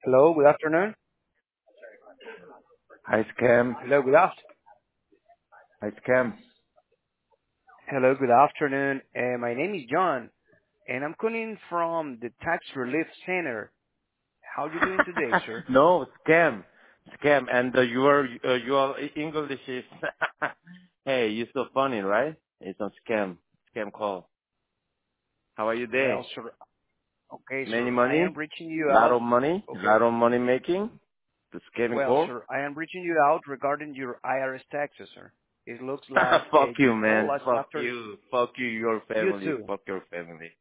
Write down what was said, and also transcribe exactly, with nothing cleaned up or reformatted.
Hello, good afternoon. Hi, Scam. Hello, good aft- Hi, Scam. Hello, good afternoon. Uh, my name is John, and I'm calling from the Tax Relief Center. How are you doing today, sir? No, Scam. Scam. And uh, your uh, your English is. Hey, you're so funny, right? It's a scam. Scam call. How are you Well, there? sir. Okay, Many sir. I am money? reaching you Lot out. of money? Lot Okay. of money making? The scamming Well, call? sir, I am reaching you out regarding your I R S taxes, sir. It looks like uh, Fuck you you, called man. us Fuck after you. Fuck you, your you family. too. Fuck your family.